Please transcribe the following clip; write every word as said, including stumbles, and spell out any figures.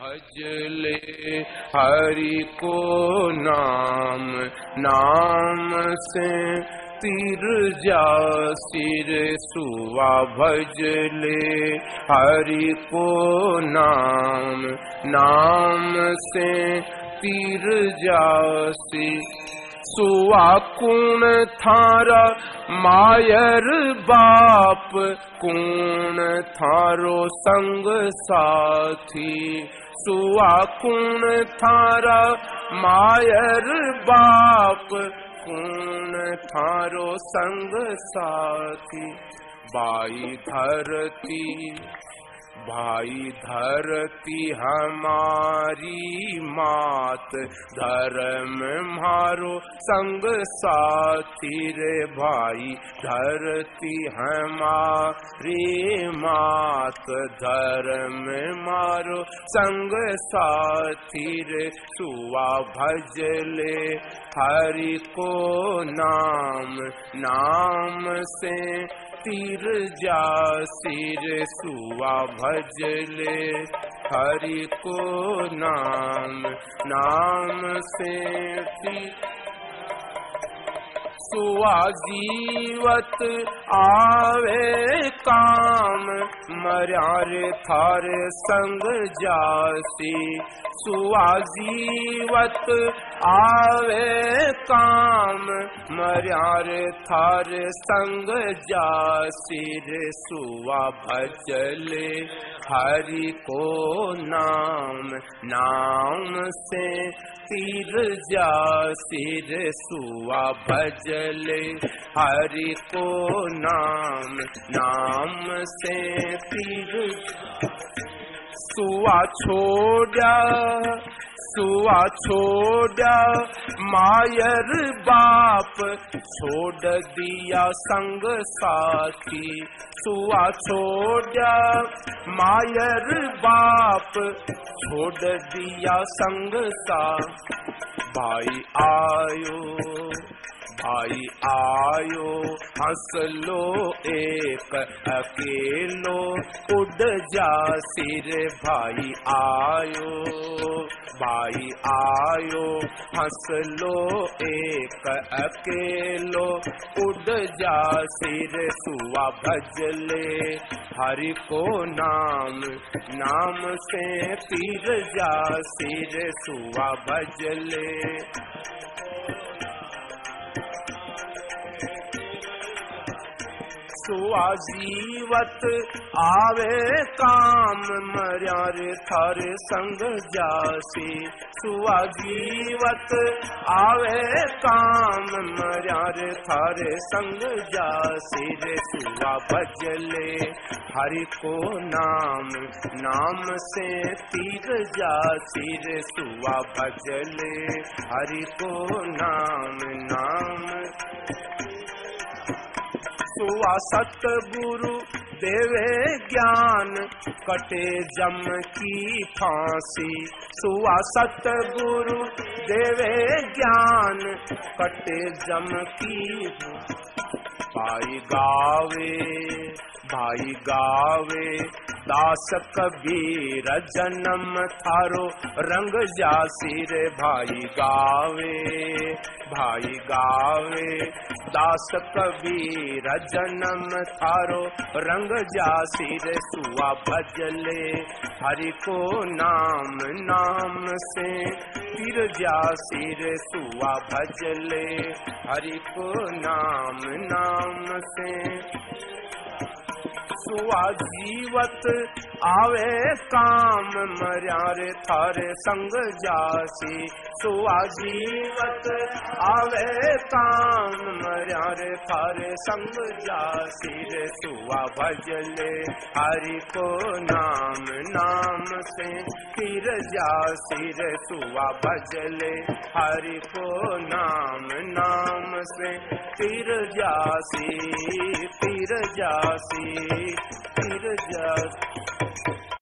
भज ले हरि को नाम, नाम से तीर जा सिर सुआ। भज ले हरि को नाम, नाम से तीर जा सिर सुआ। कूण थारा मायर बाप, कूण थारो संग साथी। सुआ कूण थारा मायर बाप, कूण थारो संग साथी। बाई धरती भाई धरती हमारी मात, धर्म मारो संग साथी रे भाई। धरती हमारी मात, धर्म मारो संग साथी रे सुआ। भज ले हरि को नाम, नाम से तीर जा सिर सुआ। भज ले हरि को नाम, नाम से तीर सुआ। जीवत आवे काम, मर्यारे थारे संग जासी। सुआ जीवत आवे काम, मर्यारे थारे संग जासी रे सुआ। भज ले हरि को नाम, नाम से तीर जा सिर सुआ। भज ले हरि को नाम, नाम से तीर सुआ। छोड़ा सुआ छोड़ा मायर बाप, छोड़ दिया संग साथी। सुआ छोड़ा मायर बाप, छोड़ दिया संग साथी। भाई आयो भाई आयो हंस लो एक अकेलो, उड़ जा सिर भाई आयो। भाई आयो हंस लो एक अकेलो, उड़ जा सिर सुआ। भज ले हरि को नाम, नाम से तीर जा सिर सुआ। भज ले सुआ जीवत आवे काम, मर्यारे थारे संग जासी। सुआ जीवत आवे काम, मर्यारे थारे संग जासी रे सुआ। भज ले हरि को नाम, नाम से तीर जासी रे सुआ। भज ले हरि को नाम, नाम सुआ। सतगुरु देवे ज्ञान, कटे जम की फांसी। सुआ सतगुरु देवे ज्ञान, कटे जम की। भाई गावे भाई गावे दास कबीर, जन्म थारो रंग जासी रे भाई गावे। भाई गावे दास कबीर, जन्म थारो रंग जासी रे सुआ। भज ले हरि को नाम, नाम से तीर जासी रे सुआ। भज ले हरि को नाम, नाम से सुआ। जीवत आवे काम, मर्यारे थारे संग जासी। सुआ जीवत आवे काम, मर्यारे थारे संग जासी रे सुआ। भज ले हरि को नाम, नाम से तीर जासी रे सुआ। भज ले हरि को नाम, नाम से तीर जासी, तीर जासी, तीर जासी।